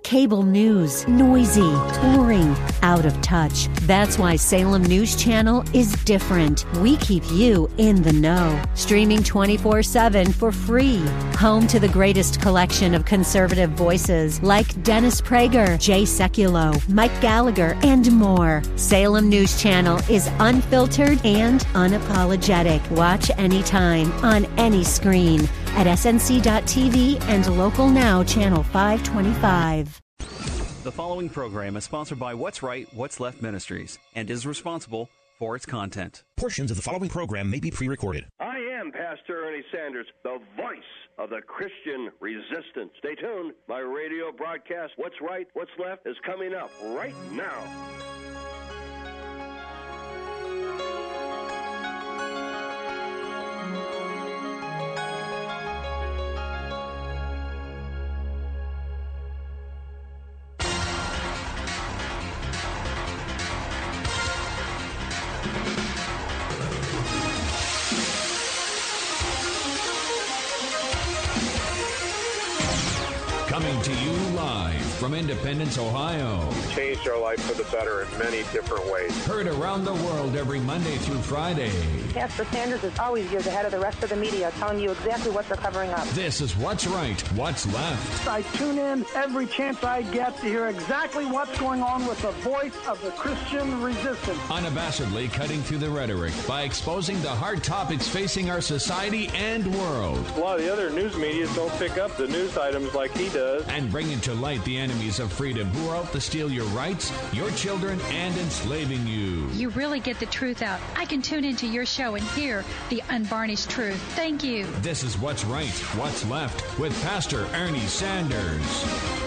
Cable news, noisy, boring, out of touch. That's why Salem News Channel is different. We keep you in the know. Streaming 24/7 for free. Home to the greatest collection of conservative voices like Dennis Prager, Jay Sekulow, Mike Gallagher, and more. Salem News Channel is unfiltered and unapologetic. Watch anytime, on any screen, at snc.tv and Local Now Channel 525. The following program is sponsored by What's Right, What's Left Ministries and is responsible for its content. Portions of the following program may be pre-recorded. I am Pastor Ernie Sanders, the voice of the Christian resistance. Stay tuned. My radio broadcast, What's Right, What's Left, is coming up right now. Coming to you live from Independence, Ohio. Changed our life for the better in many different ways. Heard around the world every Monday through Friday. Pastor Sanders is always years ahead of the rest of the media, telling you exactly what they're covering up. This is What's Right, What's Left. I tune in every chance I get to hear exactly what's going on with the voice of the Christian resistance. Unabashedly cutting through the rhetoric by exposing the hard topics facing our society and world. A lot of the other news media don't pick up the news items like he does. And bringing to light the enemies of freedom who are out to steal your rights, your children, and enslaving you. You really get the truth out. I can tune into your show and hear the unvarnished truth. Thank you. This is What's Right, What's Left with Pastor Ernie Sanders.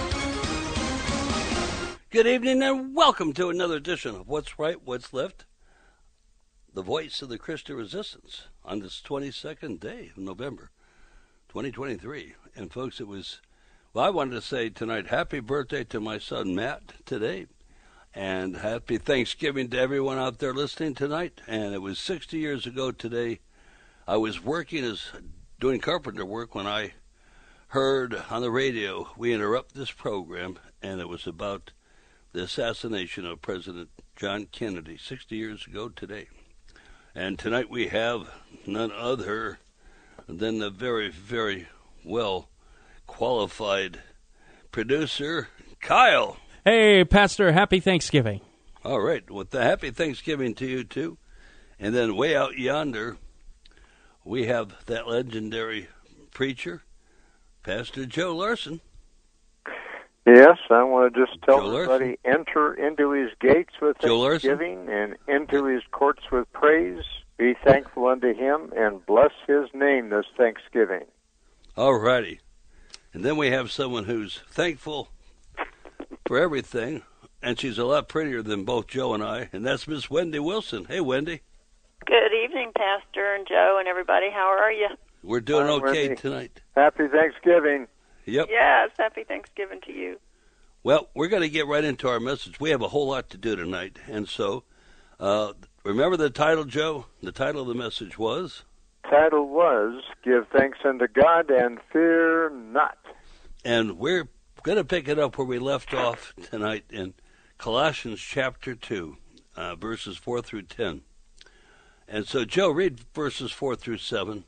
Good evening and welcome to another edition of What's Right, What's Left, the voice of the Christian resistance on this 22nd day of November 2023. And folks, I wanted to say tonight, happy birthday to my son Matt today, and happy Thanksgiving to everyone out there listening tonight. And it was 60 years ago today. I was doing carpenter work when I heard on the radio, we interrupt this program, and it was about the assassination of President John Kennedy 60 years ago today. And tonight we have none other than the very, very well qualified producer, Kyle. Hey, Pastor, happy Thanksgiving. All right, well, happy Thanksgiving to you, too. And then way out yonder, we have that legendary preacher, Pastor Joe Larson. Yes, I want to just tell everybody, enter into his gates with thanksgiving and into his courts with praise. Be thankful unto him and bless his name this Thanksgiving. All righty. And then we have someone who's thankful for everything, and she's a lot prettier than both Joe and I, and that's Miss Wendy Wilson. Hey, Wendy. Good evening, Pastor and Joe and everybody. How are you? We're doing okay Wendy. Tonight. Happy Thanksgiving. Yep. Yes, happy Thanksgiving to you. Well, we're going to get right into our message. We have a whole lot to do tonight, and so remember the title, Joe? The title of the message was? Title was, Give Thanks Unto God and Fear Not. And we're going to pick it up where we left off tonight in Colossians chapter 2, verses 4 through 10. And so, Joe, read verses 4 through 7.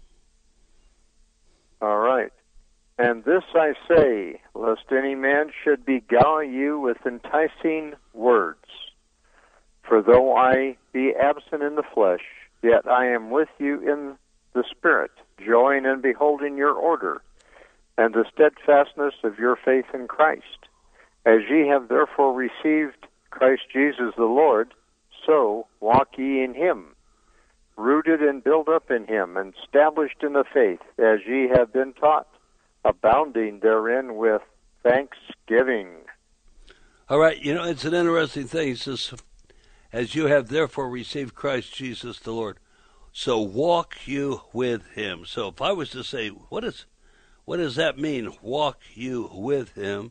All right. And this I say, lest any man should beguile you with enticing words. For though I be absent in the flesh, yet I am with you in the Spirit, joying and beholding your order, and the steadfastness of your faith in Christ. As ye have therefore received Christ Jesus the Lord, so walk ye in him, rooted and built up in him, and established in the faith, as ye have been taught, abounding therein with thanksgiving. All right, it's an interesting thing. He says, as you have therefore received Christ Jesus the Lord, so walk you with him. So if I was to say, what does that mean, walk you with him?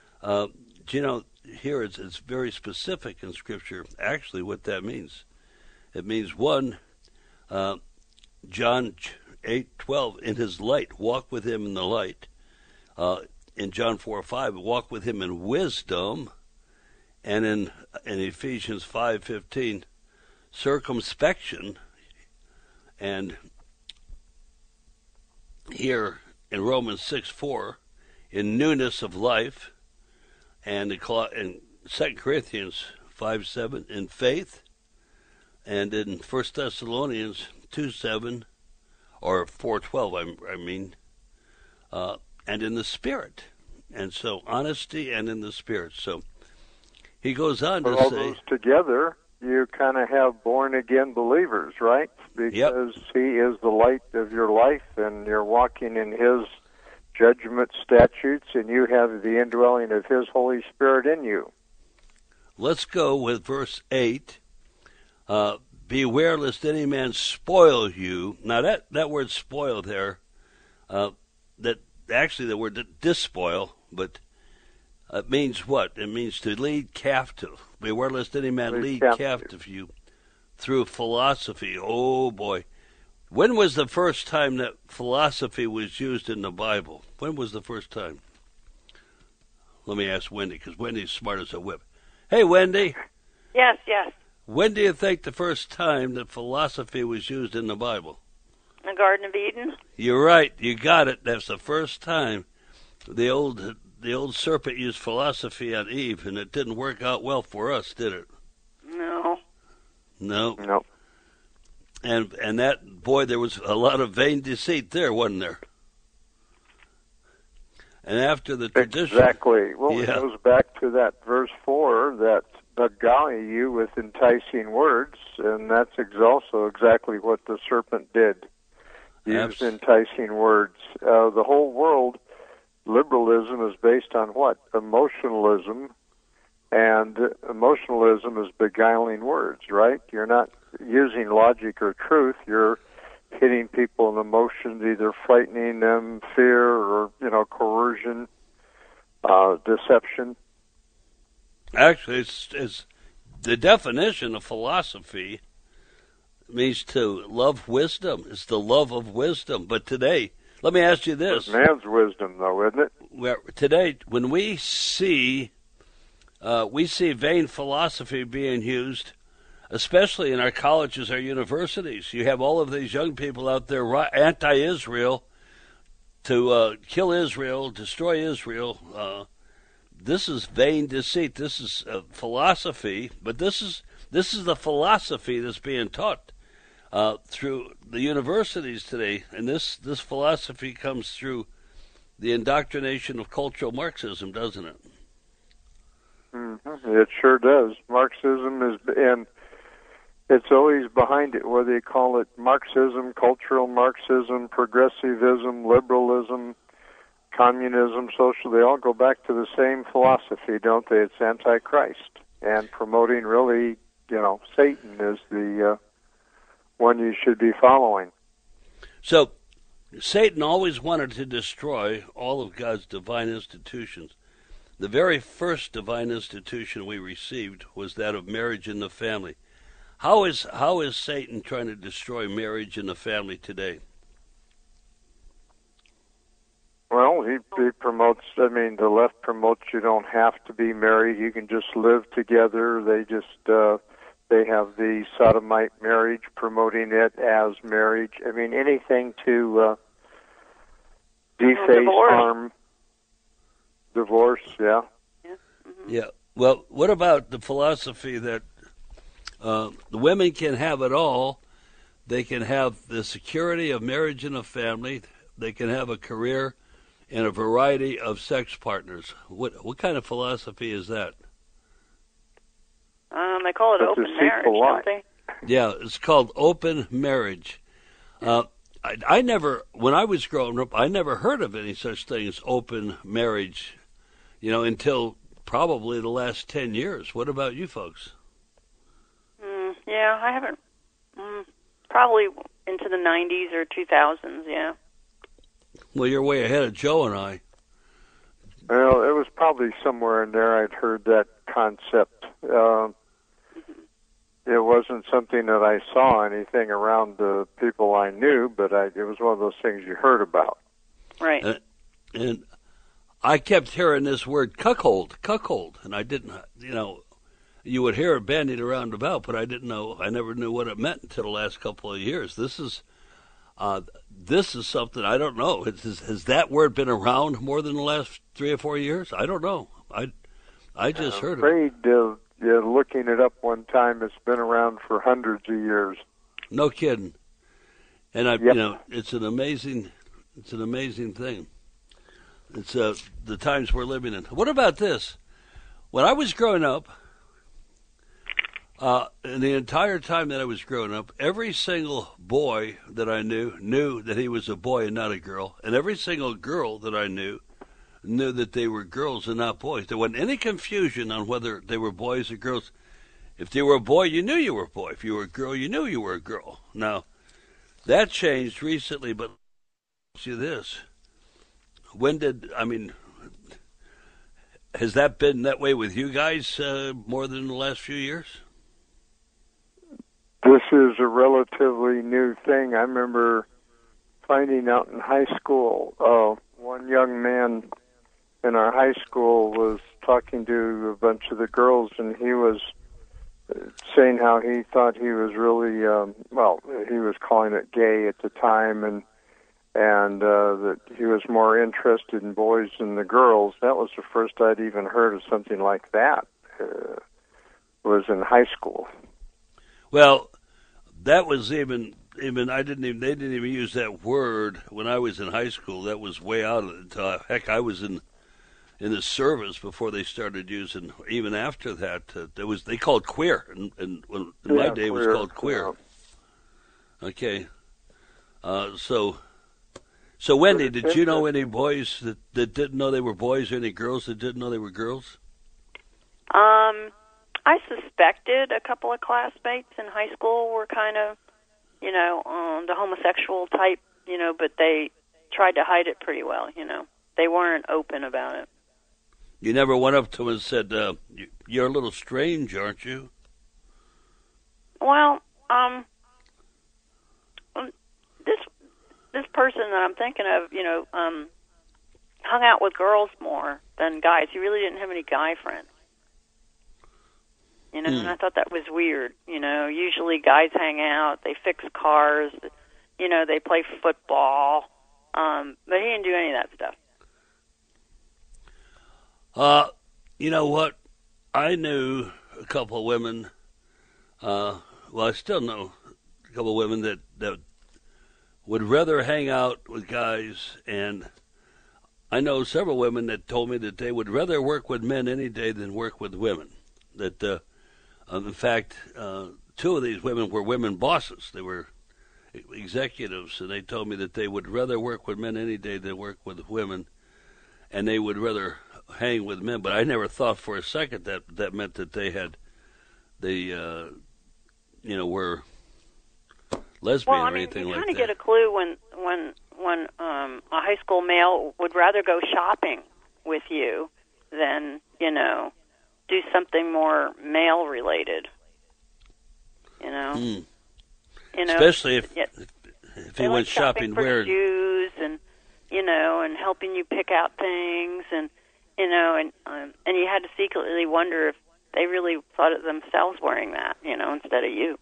Here it's very specific in Scripture, actually, what that means. It means, one, John 8:12, in his light, walk with him in the light. in John 4:5, walk with him in wisdom, and in Ephesians 5:15, circumspection, and here in Romans 6:4, in newness of life, and in 2 Corinthians 5:7, in faith, and in 1 Thessalonians 2:7, or 4:12, I mean, and in the Spirit. And so honesty and in the Spirit. So he goes on to all say, those together, you kind of have born-again believers, right? Because he is the light of your life, and you're walking in his judgment statutes, and you have the indwelling of his Holy Spirit in you. Let's go with verse 8. Beware lest any man spoil you. Now that word spoil there, that actually the word despoil, but it means what? It means to lead captive. Beware lest any man lead captive you through philosophy. Oh boy. When was the first time that philosophy was used in the Bible? When was the first time? Let me ask Wendy, because Wendy's smart as a whip. Hey, Wendy. Yes. When do you think the first time that philosophy was used in the Bible? The Garden of Eden? You're right. You got it. That's the first time the old serpent used philosophy on Eve, and it didn't work out well for us, did it? No. And that, boy, there was a lot of vain deceit there, wasn't there? And after the tradition... Exactly. Well, it goes back to that verse 4, that beguile you with enticing words, and that's also exactly what the serpent did. Used enticing words. The whole world, liberalism is based on what? Emotionalism, and emotionalism is beguiling words, right? You're not using logic or truth. You're hitting people in emotions, either frightening them, fear, or, coercion, deception. Actually, it's the definition of philosophy means to love wisdom. It's the love of wisdom. But today, let me ask you this. It's man's wisdom, though, isn't it? Today, when we see vain philosophy being used, especially in our colleges, our universities, you have all of these young people out there anti-Israel, to kill Israel, destroy Israel. This is vain deceit. This is philosophy, but this is the philosophy that's being taught through the universities today, and this philosophy comes through the indoctrination of cultural Marxism, doesn't it? Mm-hmm. It sure does. Marxism is, and it's always behind it, whether you call it Marxism, cultural Marxism, progressivism, liberalism, communism, social, they all go back to the same philosophy, don't they? It's Antichrist, and promoting really, Satan is the one you should be following. So, Satan always wanted to destroy all of God's divine institutions. The very first divine institution we received was that of marriage and the family. How is Satan trying to destroy marriage and the family today? Well, he promotes, the left promotes you don't have to be married. You can just live together. They have the sodomite marriage, promoting it as marriage. Anything to deface, harm, divorce, yeah. Yeah. Well, what about the philosophy that the women can have it all? They can have the security of marriage and a family. They can have a career and a variety of sex partners. What kind of philosophy is that? They call it open marriage, don't they? Yeah, it's called open marriage. I never, when I was growing up, I never heard of any such thing as open marriage, until probably the last 10 years. What about you folks? Yeah, I haven't, probably into the 90s or 2000s, yeah. Well, you're way ahead of Joe and I. Well, it was probably somewhere in there I'd heard that concept. It wasn't something that I saw anything around the people I knew, but it was one of those things you heard about. Right. And I kept hearing this word cuckold, and I didn't, you would hear it bandied around about, but I never knew what it meant until the last couple of years. This is something I don't know. Has that word been around more than the last 3 or 4 years? I don't know. I just heard of it. I'm afraid looking it up one time, it's been around for hundreds of years. No kidding. And it's an amazing thing. It's the times we're living in. What about this? When I was growing up, and the entire time that I was growing up, every single boy that I knew that he was a boy and not a girl, and every single girl that I knew that they were girls and not boys. There wasn't any confusion on whether they were boys or girls. If they were a boy, you knew you were a boy. If you were a girl, you knew you were a girl. Now, that changed recently, but see this. Has that been that way with you guys more than the last few years? This is a relatively new thing. I remember finding out in high school, one young man in our high school was talking to a bunch of the girls, and he was saying how he thought he was really, he was calling it gay at the time, and that he was more interested in boys than the girls. That was the first I'd even heard of something like that. Was in high school. Well, that was even they didn't even use that word when I was in high school. That was way out of it. Heck, I was in the service before they started using. Even after that, they called queer, and in my day, queer. It was called queer. Yeah. Okay, so Wendy, did you know any boys that didn't know they were boys, or any girls that didn't know they were girls? I suspected a couple of classmates in high school were kind of, the homosexual type, but they tried to hide it pretty well, They weren't open about it. You never went up to him and said, you're a little strange, aren't you? Well, this person that I'm thinking of, hung out with girls more than guys. He really didn't have any guy friends. And I thought that was weird. Usually guys hang out, they fix cars, they play football, but he didn't do any of that stuff. You know what? I knew a couple of women, I still know a couple of women that would rather hang out with guys, and I know several women that told me that they would rather work with men any day than work with women. That, in fact, two of these women were women bosses. They were executives, and they told me that they would rather work with men any day than work with women, and they would rather hang with men. But I never thought for a second that meant that they were lesbian or anything like that. You kind of get a clue when a high school male would rather go shopping with you than, do something more male related. Especially if he went shopping for wearing shoes and and helping you pick out things and you had to secretly wonder if they really thought of themselves wearing that, instead of you.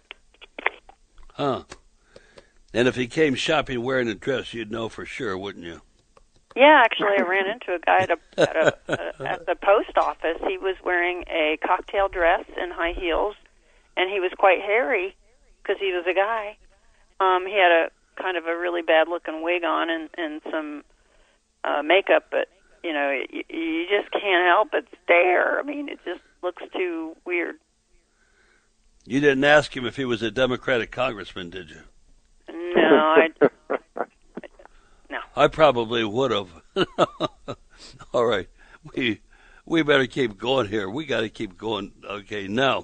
Huh. And if he came shopping wearing a dress, you'd know for sure, wouldn't you? Yeah, actually, I ran into a guy at the post office. He was wearing a cocktail dress and high heels, and he was quite hairy because he was a guy. He had a kind of a really bad-looking wig on and some makeup, but, you just can't help but stare. I mean, it just looks too weird. You didn't ask him if he was a Democratic congressman, did you? No, no. I probably would have. All right. We better keep going here. We got to keep going. Okay, now,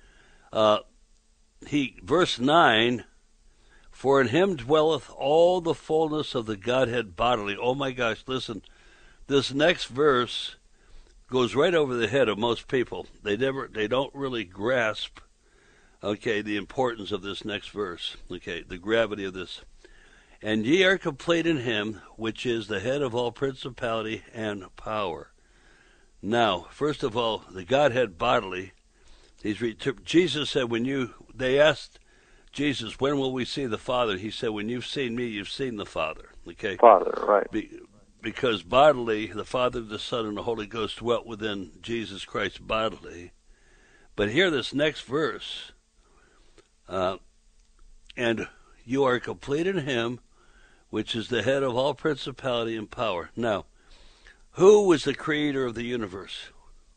verse 9, for in him dwelleth all the fullness of the Godhead bodily. Oh, my gosh, listen. This next verse goes right over the head of most people. They don't really grasp, the importance of this next verse, the gravity of this. And ye are complete in him, which is the head of all principality and power. Now, first of all, the Godhead bodily. Jesus said, they asked Jesus, when will we see the Father? He said, when you've seen me, you've seen the Father. Okay. Father, right. Because bodily, the Father, the Son, and the Holy Ghost dwelt within Jesus Christ bodily. But here, this next verse, and you are complete in him, which is the head of all principality and power. Now, who was the creator of the universe?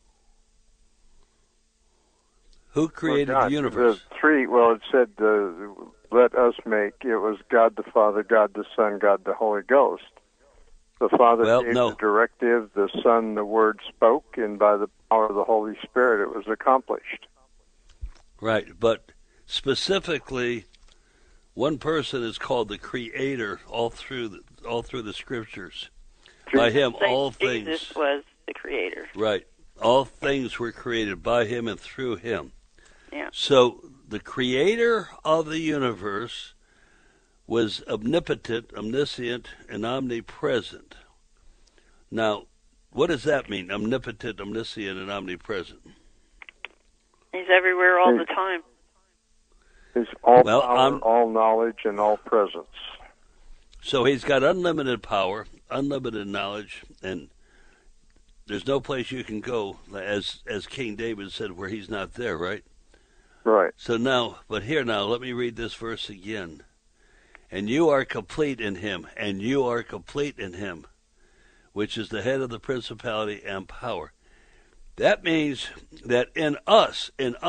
Who created the universe? It said, let us make. It was God the Father, God the Son, God the Holy Ghost. The Father gave the directive, the Son, the Word spoke, and by the power of the Holy Spirit it was accomplished. Right, but specifically, one person is called the Creator all through the Scriptures. By him, all things. Jesus was the Creator. Right. All things were created by him and through him. Yeah. So the Creator of the universe was omnipotent, omniscient, and omnipresent. Now, what does that mean, omnipotent, omniscient, and omnipresent? He's everywhere all the time. He's all power, all knowledge, and all presence. So he's got unlimited power, unlimited knowledge, and there's no place you can go, as King David said, where he's not there, right? Right. So now, let me read this verse again. And you are complete in him, and you are complete in him, which is the head of the principality and power. That means that in us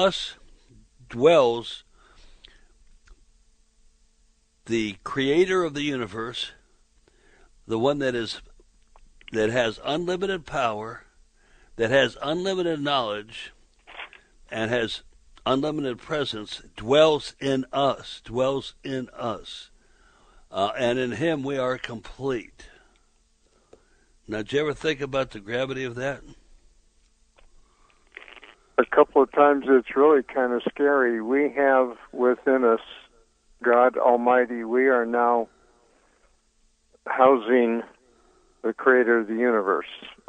dwells the Creator of the universe, the one that has unlimited power, that has unlimited knowledge, and has unlimited presence, dwells in us, and in him we are complete. Now, did you ever think about the gravity of that? A couple of times it's really kind of scary. We have within us God Almighty. We are now housing the Creator of the universe.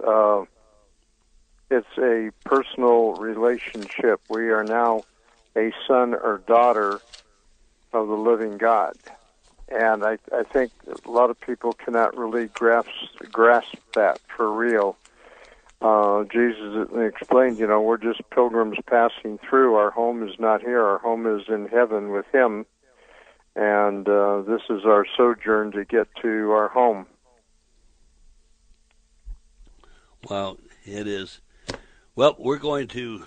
It's a personal relationship. We are now a son or daughter of the living God. And I think a lot of people cannot really grasp that for real. Jesus explained, we're just pilgrims passing through. Our home is not here. Our home is in heaven with him. And this is our sojourn to get to our home. Wow, it is. Well, we're going to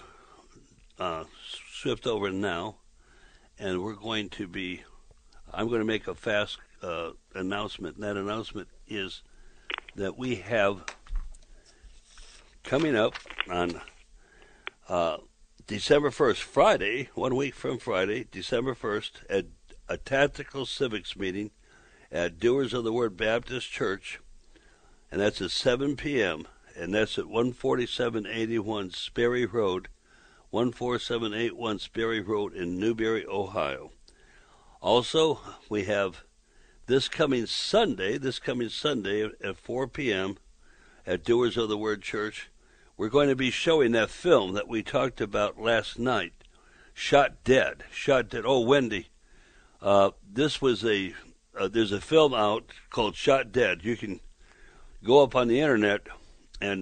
shift over now, and I'm going to make a fast announcement. And that announcement is that we have coming up on December 1st, Friday, 1 week from Friday, December 1st, at a tactical civics meeting at Doers of the Word Baptist Church, and that's at 7 p.m., and that's at 14781 Sperry Road, 14781 Sperry Road in Newberry, Ohio. Also, we have this coming Sunday at 4 p.m. at Doers of the Word Church, we're going to be showing that film that we talked about last night, Shot Dead. Oh, Wendy, this was there's a film out called Shot Dead. You can go up on the internet and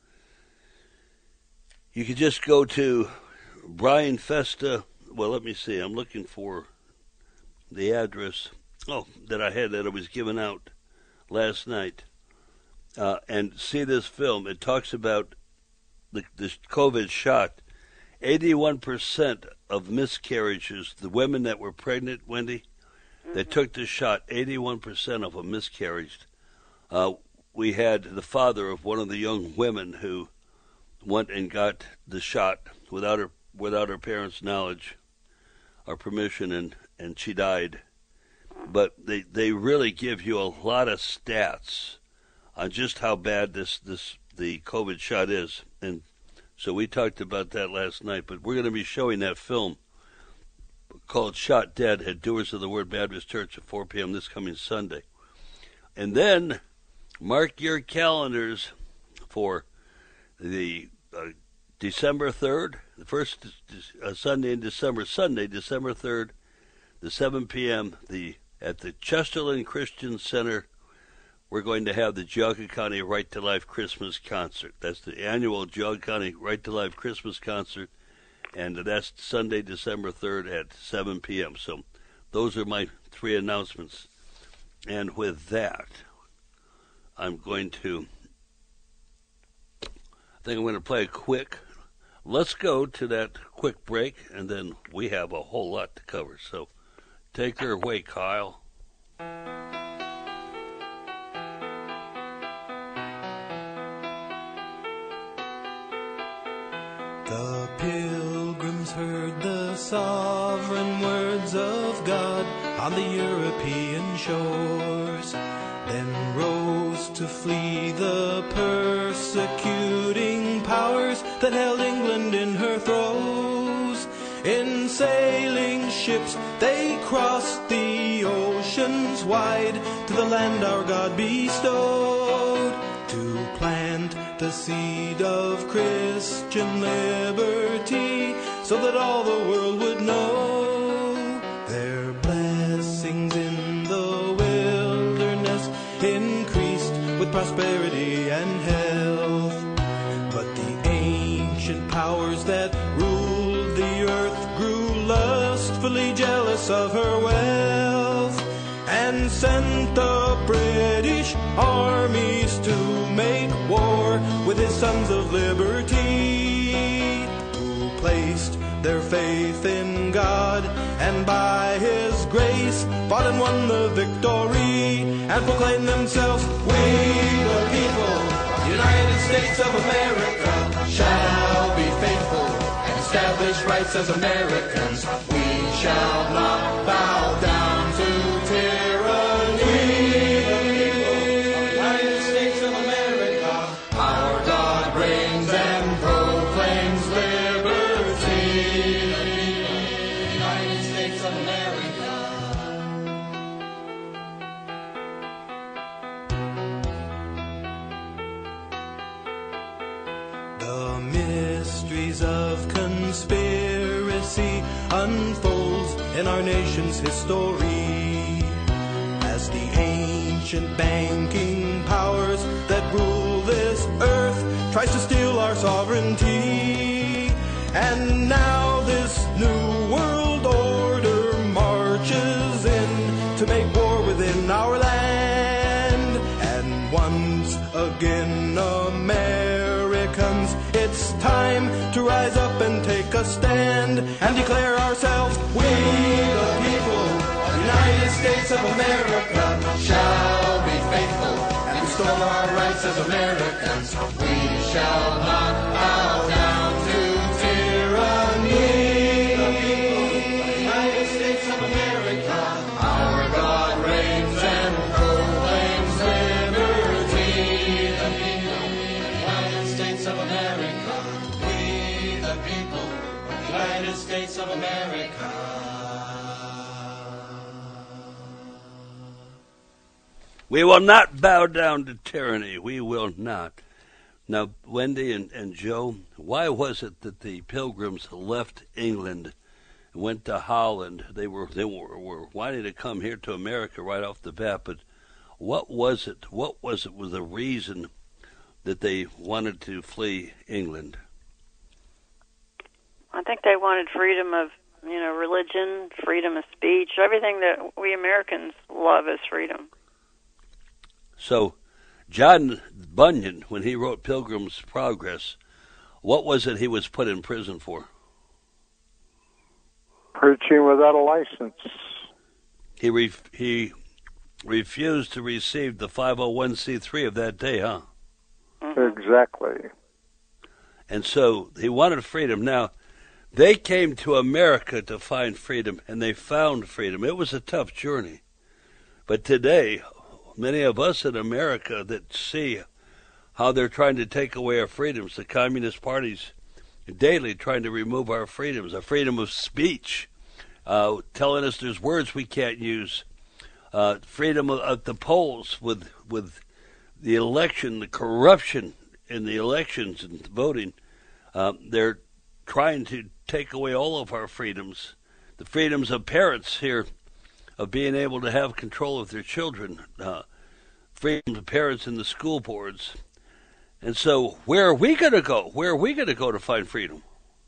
you can just go to Brian Festa. Well, let me see. I'm looking for the address that I was given out last night, and see this film. It talks about this COVID shot. 81% of miscarriages, the women that were pregnant, Wendy, that took the shot, 81% of them miscarried. We had the father of one of the young women who went and got the shot without her parents' knowledge or permission, and she died. But they really give you a lot of stats on just how bad the COVID shot is. And so we talked about that last night, but we're going to be showing that film called Shot Dead at Doers of the Word Baptist Church at 4 p.m. this coming Sunday. And then mark your calendars for the December 3rd, the first Sunday in December, Sunday, December 3rd, the 7 p.m., at the Chesterland Christian Center. We're going to have the Geauga County Right to Life Christmas Concert. That's the annual Geauga County Right to Life Christmas Concert, and that's Sunday, December 3rd at 7 p.m. So those are my 3 announcements. And with that, I think I'm going to play a quick. Let's go to that quick break, and then we have a whole lot to cover. So take her away, Kyle. The pilgrims heard the sovereign words of God on the European shores, then rose to flee the persecuting powers that held England in her throes. In sailing ships they crossed the oceans wide to the land our God bestowed, to plant the seed of Christian liberty, so that all the world would know their blessings in the wilderness increased with prosperity and health. But the ancient powers that ruled the earth grew lustfully jealous of her wealth, and sent the British armies to make war with his sons of liberty, who placed their faith in God, and by his grace fought and won the victory, and proclaimed themselves, "We the people, United States of America, shall be faithful and establish rights as Americans. We shall not bow down to tyranny. United States of America, our God reigns and proclaims liberty. United States of America." The mysteries of conspiracy unfolds in our nation's history, as the ancient banking powers that rule this earth tries to steal our sovereignty. And now this new world order marches in to make war within our land. And once again, Americans, it's time to rise up and take a stand and declare ourselves, "We the people, United States of America, shall be faithful and restore our rights as Americans. We shall not bow down to tyranny. United States of America, our God reigns and proclaims liberty. The people, United States of America, we the people, United States of America." We will not bow down to tyranny. We will not. Now, Wendy and Joe, why was it that the Pilgrims left England and went to Holland? They were wanting to come here to America right off the bat, but what was it? What was the reason that they wanted to flee England? I think they wanted freedom of, religion, freedom of speech, everything that we Americans love is freedom. So, John Bunyan, when he wrote Pilgrim's Progress, what was it he was put in prison for? Preaching without a license. He refused to receive the 501c3 of that day, huh? Mm-hmm. Exactly. And so he wanted freedom. Now, they came to America to find freedom, and they found freedom. It was a tough journey. But today, many of us in America that see how they're trying to take away our freedoms, the Communist parties daily trying to remove our freedoms, our freedom of speech, telling us there's words we can't use, freedom at the polls with the election, the corruption in the elections and voting. They're trying to take away all of our freedoms, the freedoms of parents here, of being able to have control of their children, freedom of parents in the school boards. And so where are we going to go? Where are we going to go to find freedom?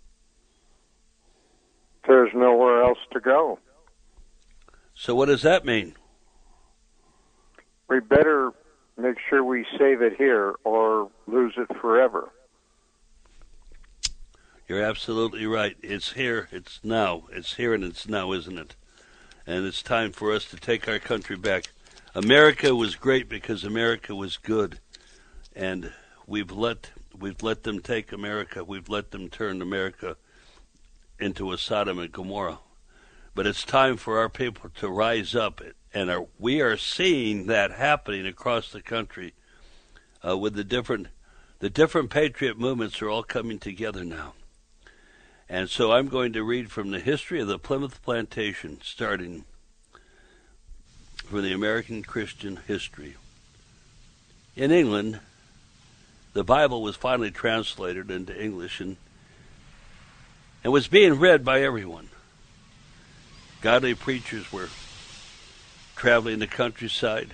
There's nowhere else to go. So what does that mean? We better make sure we save it here or lose it forever. You're absolutely right. It's here, it's now. It's here and it's now, isn't it? And it's time for us to take our country back. America was great because America was good. And we've let them take America. We've let them turn America into a Sodom and Gomorrah. But it's time for our people to rise up, and we are seeing that happening across the country with the different patriot movements are all coming together now. And so I'm going to read from the history of the Plymouth Plantation, starting from the American Christian history. In England, the Bible was finally translated into English and was being read by everyone. Godly preachers were traveling the countryside,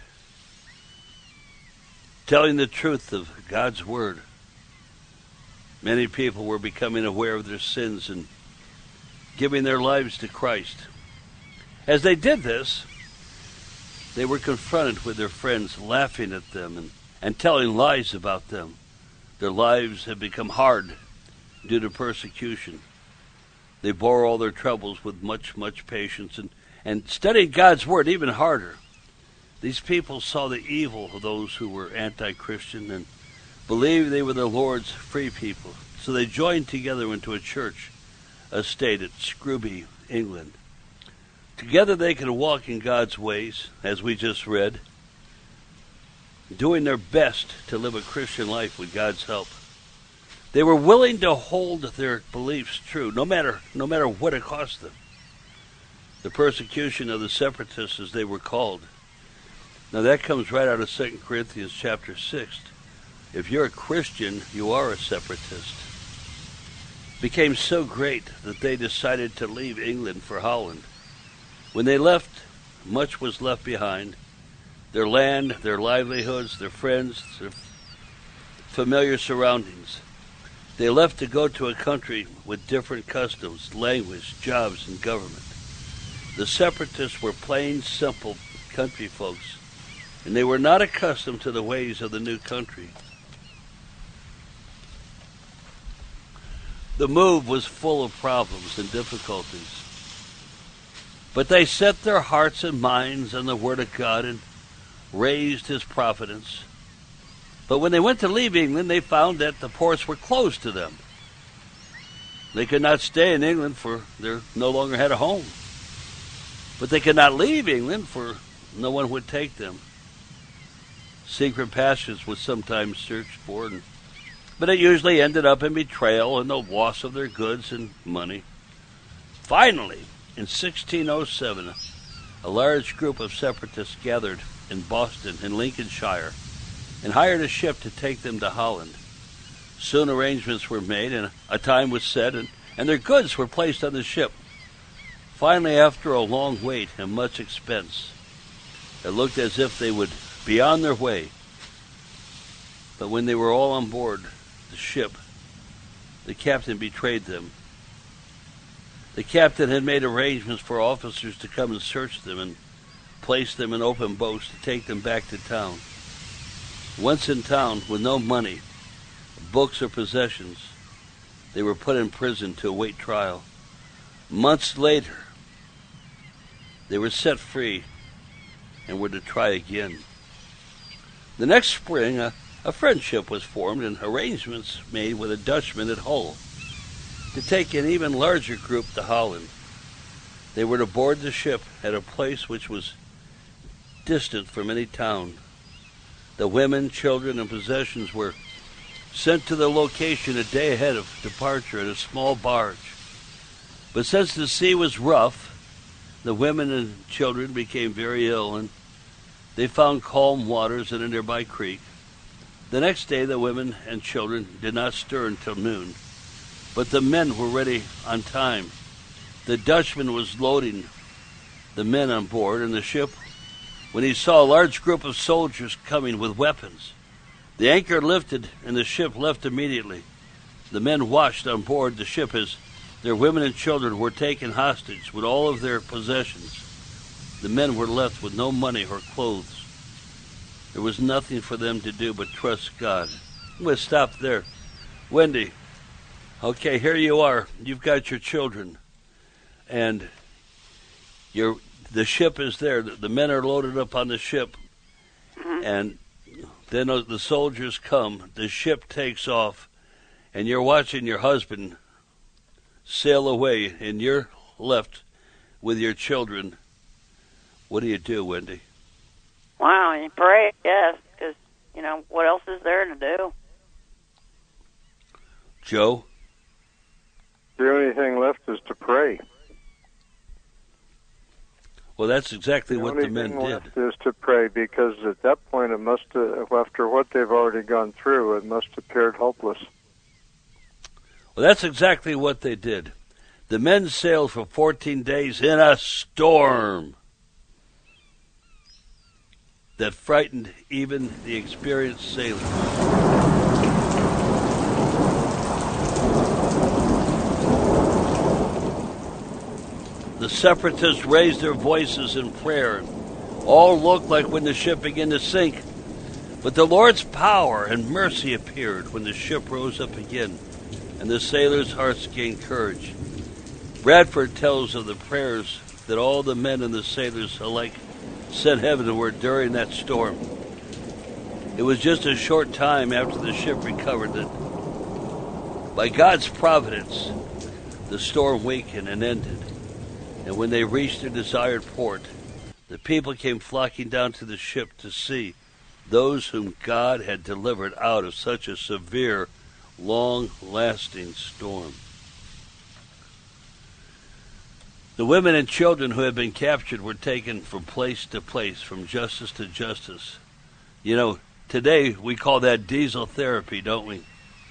telling the truth of God's Word. Many people were becoming aware of their sins and giving their lives to Christ. As they did this, they were confronted with their friends laughing at them and telling lies about them. Their lives had become hard due to persecution. They bore all their troubles with much, much patience and studied God's Word even harder. These people saw the evil of those who were anti-Christian and believed they were the Lord's free people. So they joined together into a church estate at Scrooby, England. Together they could walk in God's ways, as we just read, doing their best to live a Christian life with God's help. They were willing to hold their beliefs true, no matter what it cost them. The persecution of the separatists, as they were called. Now that comes right out of 2 Corinthians chapter 6. If you're a Christian, you are a separatist. Became so great that they decided to leave England for Holland. When they left, much was left behind. Their land, their livelihoods, their friends, their familiar surroundings. They left to go to a country with different customs, language, jobs, and government. The separatists were plain, simple country folks, and they were not accustomed to the ways of the new country. The move was full of problems and difficulties. But they set their hearts and minds on the Word of God and raised His providence. But when they went to leave England, they found that the ports were closed to them. They could not stay in England, for they no longer had a home. But they could not leave England, for no one would take them. Secret passage was sometimes searched for, but it usually ended up in betrayal and the loss of their goods and money. Finally, in 1607, a large group of separatists gathered in Boston in Lincolnshire and hired a ship to take them to Holland. Soon arrangements were made and a time was set, and their goods were placed on the ship. Finally, after a long wait and much expense, it looked as if they would be on their way. But when they were all on board the ship, the captain betrayed them. The captain had made arrangements for officers to come and search them and place them in open boats to take them back to town. Once in town, with no money, books or possessions, they were put in prison to await trial. Months later, they were set free and were to try again. The next spring, a friendship was formed and arrangements made with a Dutchman at Hull to take an even larger group to Holland. They were to board the ship at a place which was distant from any town. The women, children, and possessions were sent to the location a day ahead of departure in a small barge. But since the sea was rough, the women and children became very ill, and They found calm waters in a nearby creek. The next day, the women and children did not stir until noon, but the men were ready on time. The Dutchman was loading the men on board in the ship when he saw a large group of soldiers coming with weapons. The anchor lifted and the ship left immediately. The men watched on board the ship as their women and children were taken hostage with all of their possessions. The men were left with no money or clothes. There was nothing for them to do but trust God. I'm going to stop there. Wendy, okay, here you are. You've got your children. And the ship is there. The men are loaded up on the ship. And then the soldiers come. The ship takes off. And you're watching your husband sail away. And you're left with your children. What do you do, Wendy? Wow, you pray, yes, because, what else is there to do? Joe? The only thing left is to pray. Well, that's exactly what the men did. The only thing left is to pray, because at that point, it must have, after what they've already gone through, it must have appeared hopeless. Well, that's exactly what they did. The men sailed for 14 days in a storm that frightened even the experienced sailors. The separatists raised their voices in prayer. All looked like when the ship began to sink. But the Lord's power and mercy appeared when the ship rose up again, and the sailors' hearts gained courage. Bradford tells of the prayers that all the men and the sailors alike sent heavenward during that storm. It was just a short time after the ship recovered that, by God's providence, the storm weakened and ended. And when they reached their desired port, the people came flocking down to the ship to see those whom God had delivered out of such a severe, long-lasting storm. The women and children who had been captured were taken from place to place, from justice to justice. Today we call that diesel therapy, don't we?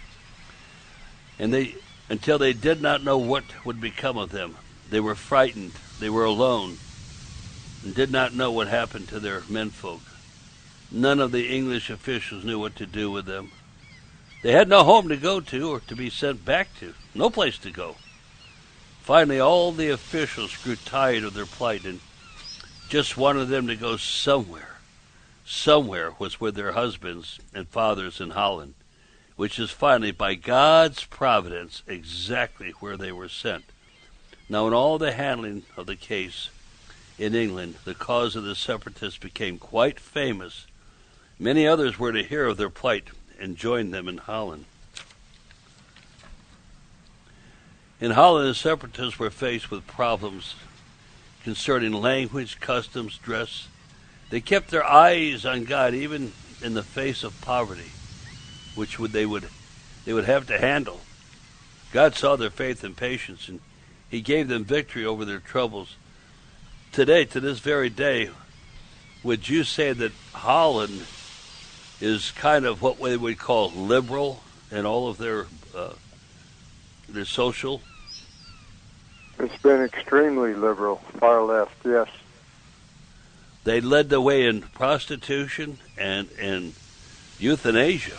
And until they did not know what would become of them. They were frightened, they were alone, and did not know what happened to their menfolk. None of the English officials knew what to do with them. They had no home to go to or to be sent back to, no place to go. Finally, all the officials grew tired of their plight and just wanted them to go somewhere. Somewhere was with their husbands and fathers in Holland, which is finally, by God's providence, exactly where they were sent. Now, in all the handling of the case in England, the cause of the separatists became quite famous. Many others were to hear of their plight and join them in Holland. In Holland, the separatists were faced with problems concerning language, customs, dress. They kept their eyes on God even in the face of poverty, which they would have to handle. God saw their faith and patience, and He gave them victory over their troubles. Today, to this very day, would you say that Holland is kind of what they would call liberal in all of their social? It's been extremely liberal, far left, yes. They led the way in prostitution and in euthanasia.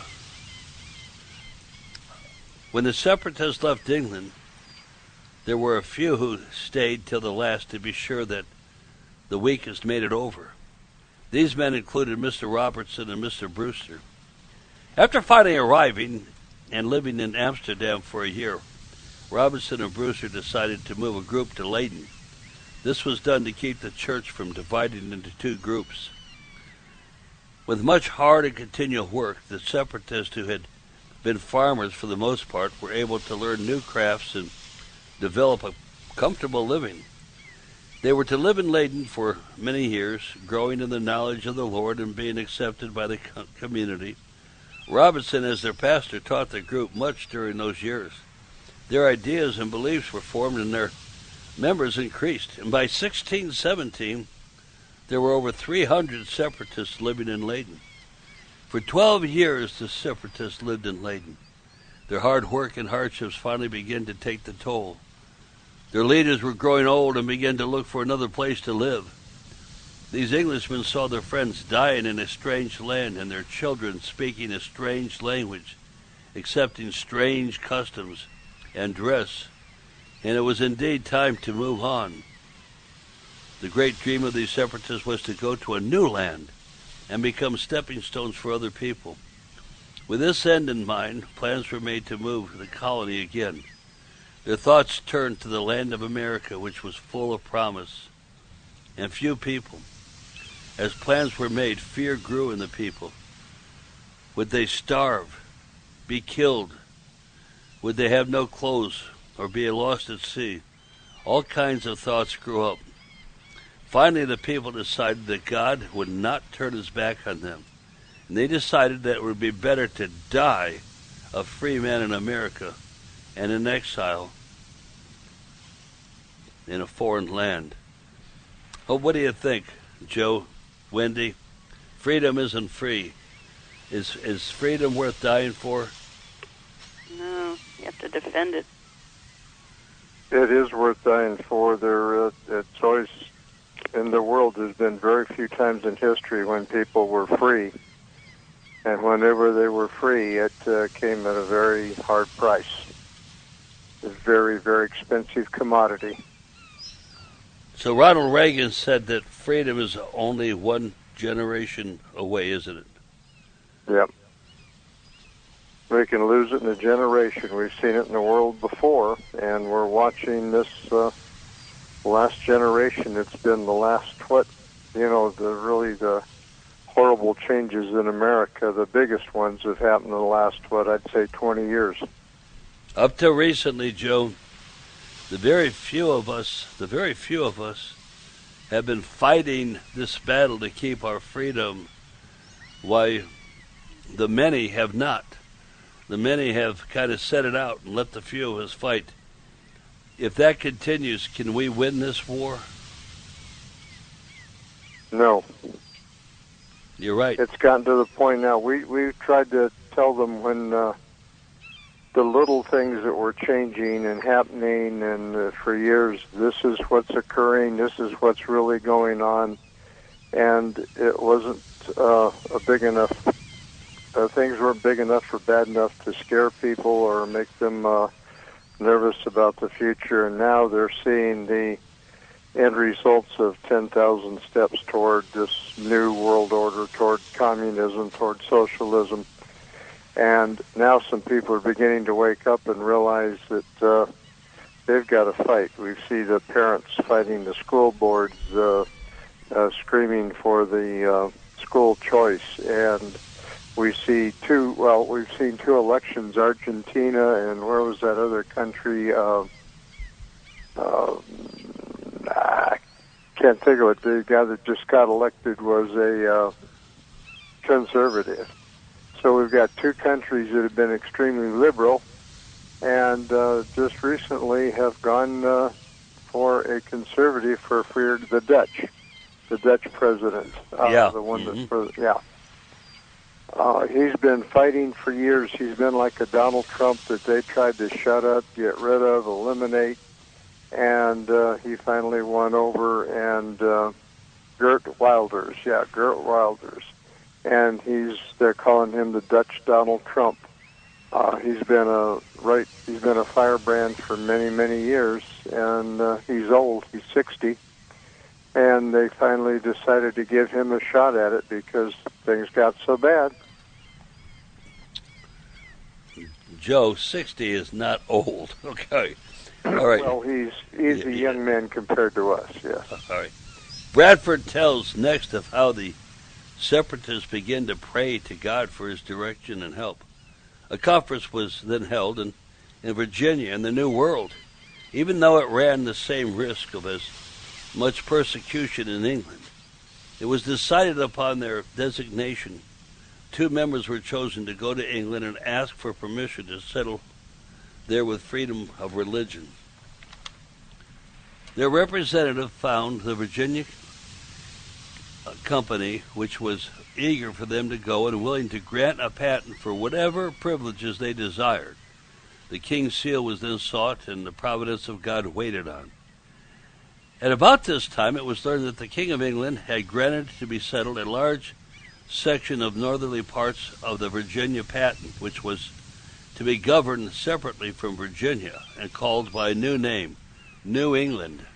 When the separatists left England, there were a few who stayed till the last to be sure that the weakest made it over. These men included Mr. Robertson and Mr. Brewster. After finally arriving and living in Amsterdam for a year, Robertson and Brewster decided to move a group to Leyden. This was done to keep the church from dividing into two groups. With much hard and continual work, the separatists, who had been farmers for the most part, were able to learn new crafts and develop a comfortable living. They were to live in Leyden for many years, growing in the knowledge of the Lord and being accepted by the community. Robertson, as their pastor, taught the group much during those years. Their ideas and beliefs were formed and their members increased. And by 1617, there were over 300 separatists living in Leyden. For 12 years, the separatists lived in Leyden. Their hard work and hardships finally began to take the toll. Their leaders were growing old and began to look for another place to live. These Englishmen saw their friends dying in a strange land and their children speaking a strange language, accepting strange customs and dress, and it was indeed time to move on. The great dream of these separatists was to go to a new land and become stepping stones for other people. With this end in mind, plans were made to move the colony again. Their thoughts turned to the land of America, which was full of promise and few people. As plans were made, fear grew in the people. Would they starve, be killed? Would they have no clothes or be lost at sea? All kinds of thoughts grew up. Finally, the people decided that God would not turn his back on them. And they decided that it would be better to die a free man in America and in exile in a foreign land. Oh, what do you think, Joe, Wendy? Freedom isn't free. Is freedom worth dying for? No, you have to defend it. It is worth dying for. It's always in the world. There's been very few times in history when people were free, and whenever they were free, it came at a very hard price. It's a very, very expensive commodity. So Ronald Reagan said that freedom is only one generation away, isn't it? Yep. We can lose it in a generation. We've seen it in the world before, and we're watching this last generation. It's been the last, the horrible changes in America. The biggest ones have happened in the last, I'd say 20 years. Up till recently, Joe, the very few of us have been fighting this battle to keep our freedom, while the many have not. The many have kind of set it out and let the few of us fight. If that continues, can we win this war? No. You're right. It's gotten to the point now. We've tried to tell them when the little things that were changing and happening, and for years, this is what's occurring, this is what's really going on, and it wasn't a big enough. Things weren't big enough or bad enough to scare people or make them nervous about the future, and now they're seeing the end results of 10,000 steps toward this new world order, toward communism, toward socialism. And now some people are beginning to wake up and realize that they've got to fight. We see the parents fighting the school boards, screaming for the school choice, and we've seen two elections, Argentina, and where was that other country? I can't think of it. The guy that just got elected was a conservative. So we've got two countries that have been extremely liberal, and just recently have gone for a conservative for the Dutch president. The one he's been fighting for years. He's been like a Donald Trump that they tried to shut up, get rid of, eliminate, and he finally won over. And Geert Wilders, and they're calling him the Dutch Donald Trump. He's been a firebrand for many, many years, and he's old. He's 60. And they finally decided to give him a shot at it because things got so bad. Joe, 60 is not old. Okay. All right. Well, he's a young man compared to us, yes. All right. Bradford tells next of how the separatists began to pray to God for his direction and help. A conference was then held in Virginia in the New World, even though it ran the same risk of as much persecution in England. It was decided upon their designation. 2 members were chosen to go to England and ask for permission to settle there with freedom of religion. Their representative found the Virginia company which was eager for them to go and willing to grant a patent for whatever privileges they desired. The king's seal was then sought, and the providence of God waited on. At about this time, it was learned that the King of England had granted to be settled a large section of northerly parts of the Virginia patent, which was to be governed separately from Virginia and called by a new name, New England.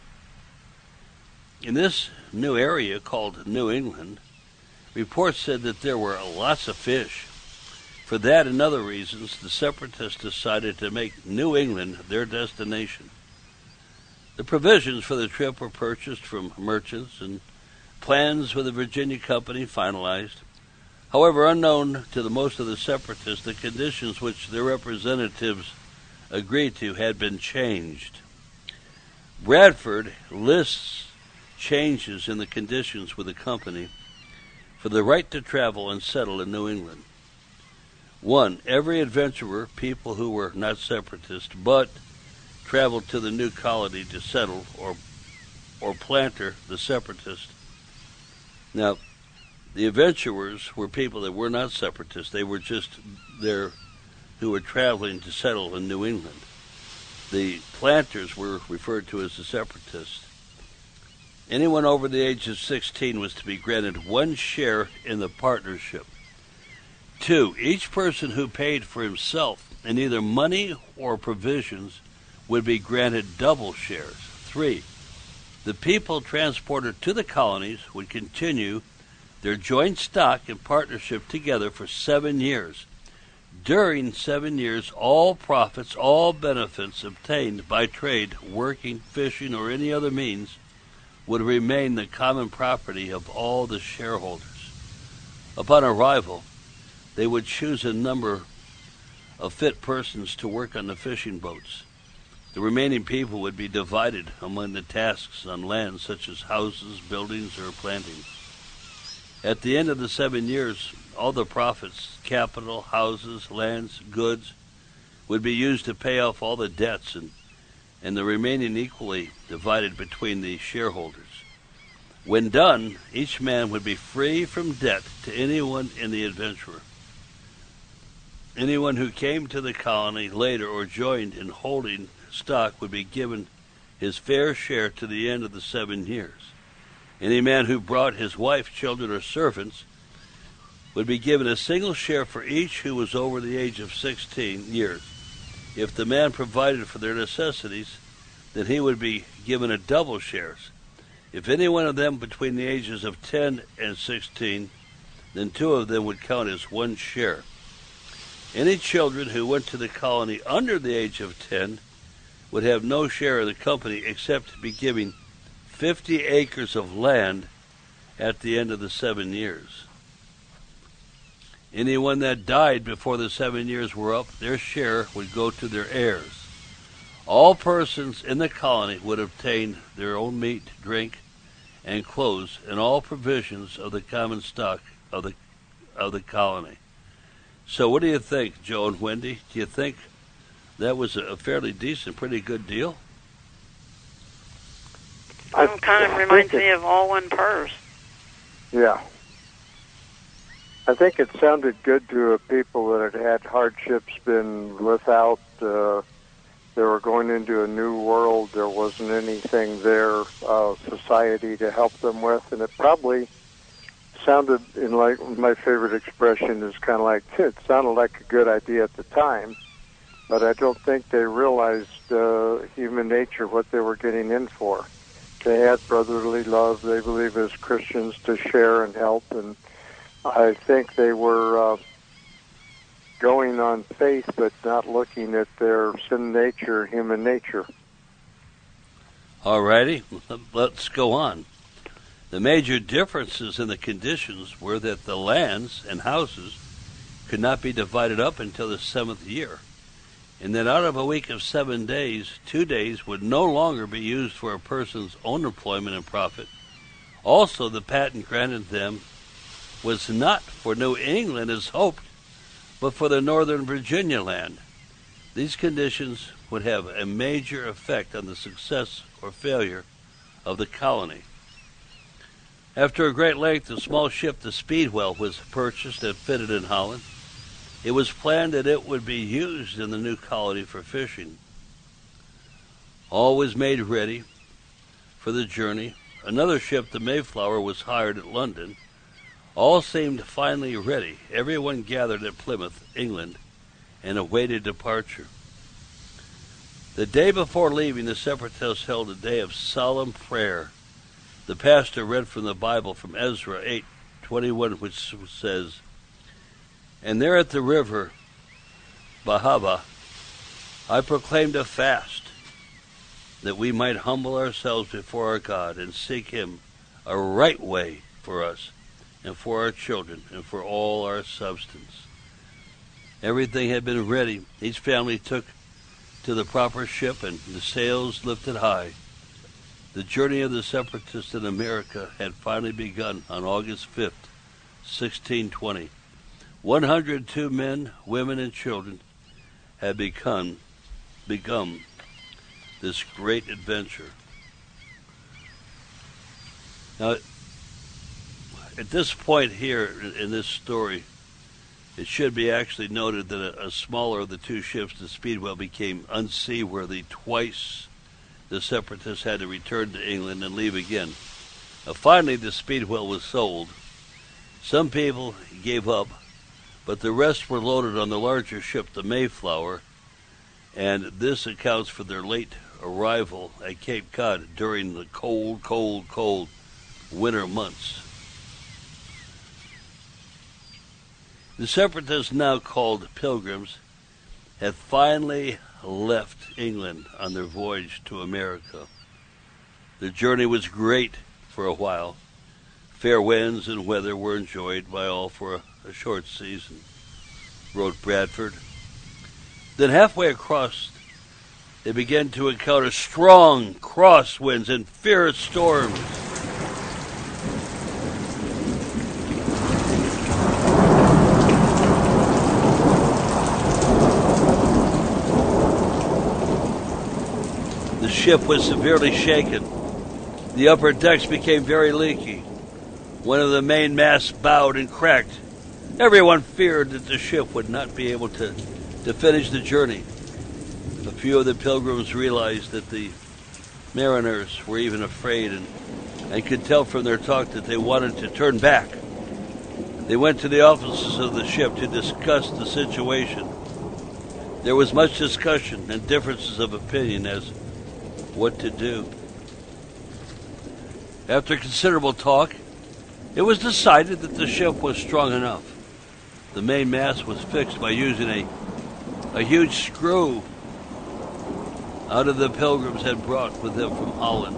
In this new area called New England, reports said that there were lots of fish. For that and other reasons, the separatists decided to make New England their destination. The provisions for the trip were purchased from merchants and plans for the Virginia Company finalized. However, unknown to the most of the separatists, the conditions which their representatives agreed to had been changed. Bradford lists changes in the conditions with the company for the right to travel and settle in New England. 1. Every adventurer, people who were not separatists, but traveled to the new colony to settle, or planter, the separatist. Now, the adventurers were people that were not separatists. They were just there who were traveling to settle in New England. The planters were referred to as the separatists. Anyone over the age of 16 was to be granted one share in the partnership. 2. Each person who paid for himself in either money or provisions would be granted double shares. 3. The people transported to the colonies would continue their joint stock and partnership together for 7 years. During 7 years, all profits, all benefits obtained by trade, working, fishing, or any other means would remain the common property of all the shareholders. Upon arrival, they would choose a number of fit persons to work on the fishing boats. The remaining people would be divided among the tasks on land such as houses, buildings, or planting. At the end of the 7 years, all the profits, capital, houses, lands, goods, would be used to pay off all the debts and the remaining equally divided between the shareholders. When done, each man would be free from debt to anyone in the adventurer. Anyone who came to the colony later or joined in holding stock would be given his fair share to the end of the 7 years. Any man who brought his wife, children, or servants would be given a single share for each who was over the age of 16 years. If the man provided for their necessities, then he would be given a double shares. If any one of them between the ages of 10 and 16, then 2 of them would count as one share. Any children who went to the colony under the age of 10 would have no share of the company except to be given 50 acres of land at the end of the 7 years. Anyone that died before the 7 years were up, their share would go to their heirs. All persons in the colony would obtain their own meat, drink, and clothes, and all provisions of the common stock of the colony. So what do you think, Joe and Wendy? Do you think that was a fairly decent, pretty good deal? Kind of reminds me of All One Purse. Yeah. I think it sounded good to people that had had hardships, been without, they were going into a new world, there wasn't anything there, society to help them with, and it probably sounded, in like my favorite expression is kind of like, it sounded like a good idea at the time, but I don't think they realized human nature, what they were getting in for. They had brotherly love, they believe as Christians to share and help, and I think they were going on faith but not looking at their sin nature, human nature. All righty, let's go on. The major differences in the conditions were that the lands and houses could not be divided up until the 7th year, and that out of a week of 7 days, 2 days would no longer be used for a person's own employment and profit. Also, the patent granted them was not for New England as hoped, but for the northern Virginia land. These conditions would have a major effect on the success or failure of the colony. After a great length, the small ship, the Speedwell, was purchased and fitted in Holland. It was planned that it would be used in the new colony for fishing. All was made ready for the journey. Another ship, the Mayflower, was hired at London. All seemed finally ready. Everyone gathered at Plymouth, England, and awaited departure. The day before leaving, the Separatists held a day of solemn prayer. The pastor read from the Bible from Ezra 8:21, which says, "And there at the river Bahava, I proclaimed a fast, that we might humble ourselves before our God and seek him a right way for us and for our children and for all our substance." Everything had been ready. Each family took to the proper ship, and the sails lifted high. The journey of the Separatists in America had finally begun on August 5th, 1620. 102 men, women, and children had begun this great adventure. Now, at this point here in this story, it should be actually noted that a smaller of the two ships, the Speedwell, became unseaworthy. Twice the Separatists had to return to England and leave again. Finally, the Speedwell was sold. Some people gave up, but the rest were loaded on the larger ship, the Mayflower, and this accounts for their late arrival at Cape Cod during the cold winter months. The Separatists, now called Pilgrims, had finally left England on their voyage to America. The journey was great for a while. Fair winds and weather were enjoyed by all for a short season, wrote Bradford. Then halfway across, they began to encounter strong crosswinds and fierce storms. The ship was severely shaken. The upper decks became very leaky. One of the main masts bowed and cracked. Everyone feared that the ship would not be able to finish the journey. A few of the Pilgrims realized that the mariners were even afraid and could tell from their talk that they wanted to turn back. They went to the officers of the ship to discuss the situation. There was much discussion and differences of opinion as what to do. After considerable talk, it was decided that the ship was strong enough. The main mast was fixed by using a huge screw out of the Pilgrims had brought with them from Holland.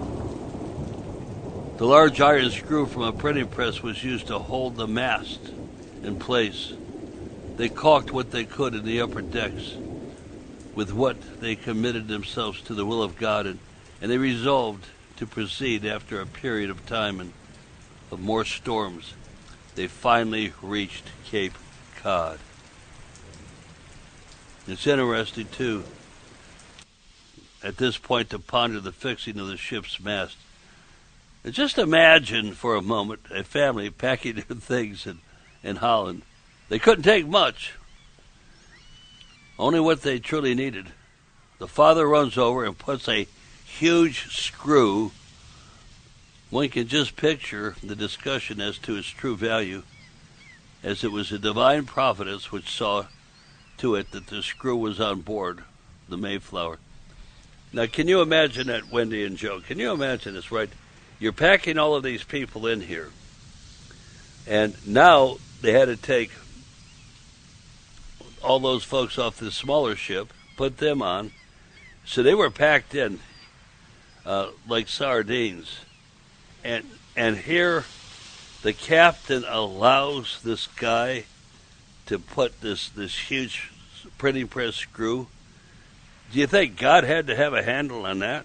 The large iron screw from a printing press was used to hold the mast in place. They caulked what they could in the upper decks. With what they committed themselves to the will of God, and they resolved to proceed after a period of time and of more storms. They finally reached Cape Cod. It's interesting, too, at this point to ponder the fixing of the ship's mast. And just imagine for a moment a family packing their things in Holland. They couldn't take much. Only what they truly needed. The father runs over and puts a huge screw. One can just picture the discussion as to its true value, as it was a divine providence which saw to it that the screw was on board the Mayflower. Now, can you imagine that, Wendy and Joe? Can you imagine this, right? You're packing all of these people in here, and now they had to take all those folks off the smaller ship, put them on. So they were packed in like sardines. And here the captain allows this guy to put this huge printing press screw. Do you think God had to have a handle on that?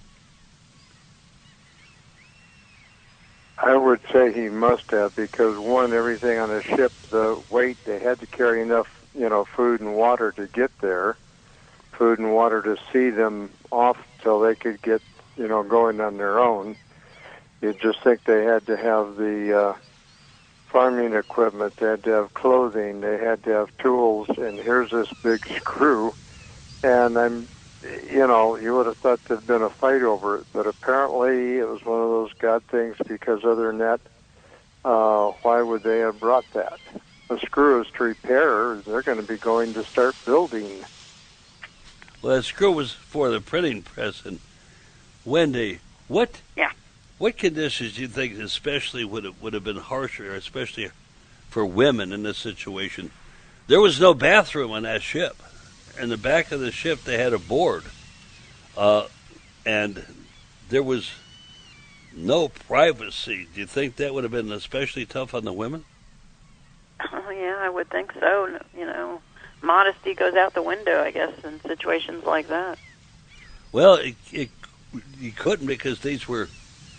I would say he must have, because one, everything on the ship, the weight, they had to carry enough, food and water to get there, food and water to see them off till they could get, going on their own. You'd just think they had to have the farming equipment, they had to have clothing, they had to have tools, and here's this big screw. And you would have thought there'd been a fight over it, but apparently it was one of those God things, because other than that, why would they have brought that? The screw is to repair. They're going to be going to start building. Well, that screw was for the printing press. And Wendy, what conditions do you think especially would have been harsher, especially for women in this situation? There was no bathroom on that ship. In the back of the ship, they had a board. And there was no privacy. Do you think that would have been especially tough on the women? Oh, yeah, I would think so. Modesty goes out the window, I guess, in situations like that. Well, you couldn't, because these were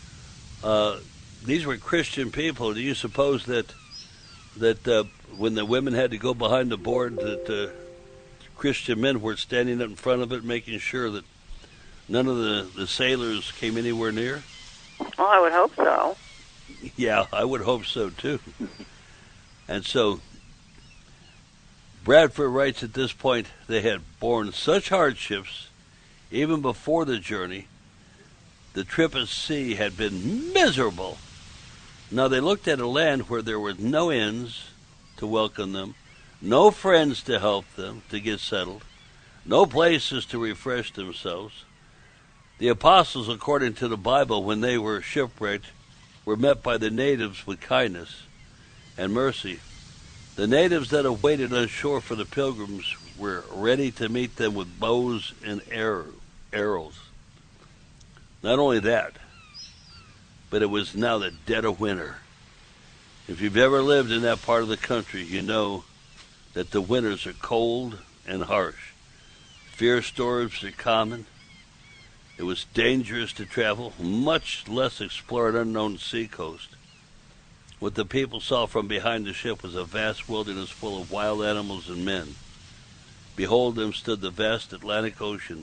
Christian people. Do you suppose that when the women had to go behind the board, that Christian men were standing up in front of it, making sure that none of the sailors came anywhere near? Well, I would hope so. Yeah, I would hope so, too. And so Bradford writes at this point, they had borne such hardships, even before the journey. The trip at sea had been miserable. Now they looked at a land where there were no inns to welcome them, no friends to help them to get settled, no places to refresh themselves. The apostles, according to the Bible, when they were shipwrecked, were met by the natives with kindness and mercy. The natives that awaited on shore for the pilgrims were ready to meet them with bows and arrows. Not only that, but it was now the dead of winter. If you've ever lived in that part of the country, you know that the winters are cold and harsh. Fierce storms are common. It was dangerous to travel, much less explore an unknown seacoast. What the people saw from behind the ship was a vast wilderness full of wild animals and men. Behold them stood the vast Atlantic Ocean,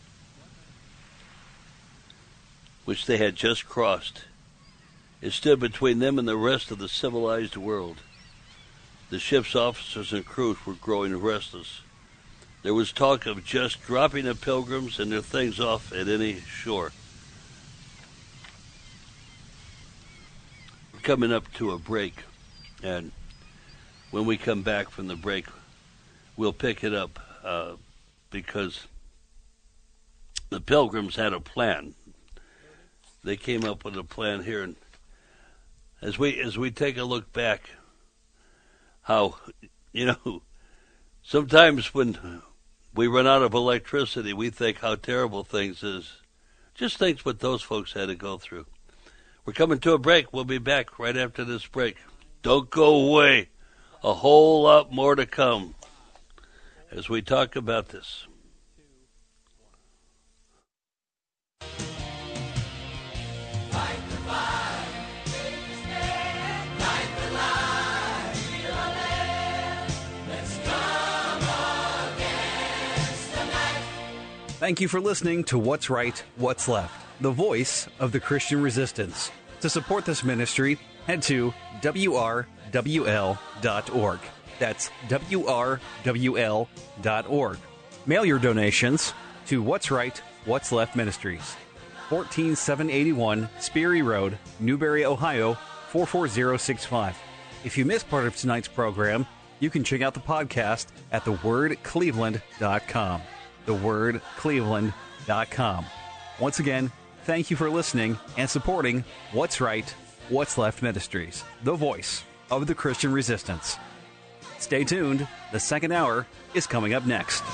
which they had just crossed. It stood between them and the rest of the civilized world. The ship's officers and crews were growing restless. There was talk of just dropping the pilgrims and their things off at any shore. We're coming up to a break, and when we come back from the break, we'll pick it up because the pilgrims had a plan. They came up with a plan here, and as we take a look back, how, sometimes when we run out of electricity, we think how terrible things is. Just think what those folks had to go through. We're coming to a break. We'll be back right after this break. Don't go away. A whole lot more to come as we talk about this. Thank you for listening to What's Right, What's Left, the voice of the Christian resistance. To support this ministry, head to WRWL.org. That's WRWL.org. Mail your donations to What's Right, What's Left Ministries, 14781 Sperry Road, Newberry, Ohio, 44065. If you missed part of tonight's program, you can check out the podcast at thewordcleveland.com. thewordcleveland.com. Once again, thank you for listening and supporting What's Right, What's Left Ministries, the voice of the Christian resistance. Stay tuned. The second hour is coming up next.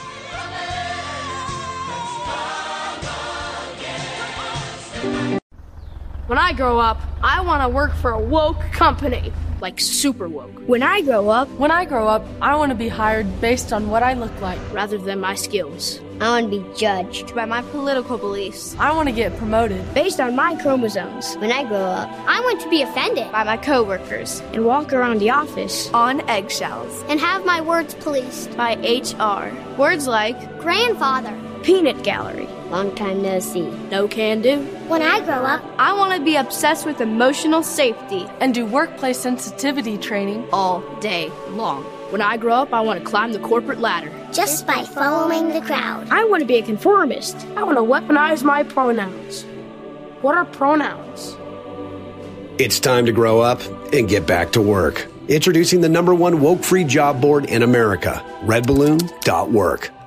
When I grow up, I want to work for a woke company, like super woke. When I grow up, I want to be hired based on what I look like, rather than my skills. I want to be judged by my political beliefs. I want to get promoted based on my chromosomes. When I grow up, I want to be offended by my coworkers and walk around the office on eggshells and have my words policed by HR. Words like grandfather, peanut gallery, Long time no see. No can do. When I grow up, I want to be obsessed with emotional safety and do workplace sensitivity training all day long. When I grow up, I want to climb the corporate ladder. Just by following the crowd. I want to be a conformist. I want to weaponize my pronouns. What are pronouns? It's time to grow up and get back to work. Introducing the #1 woke-free job board in America, redballoon.work.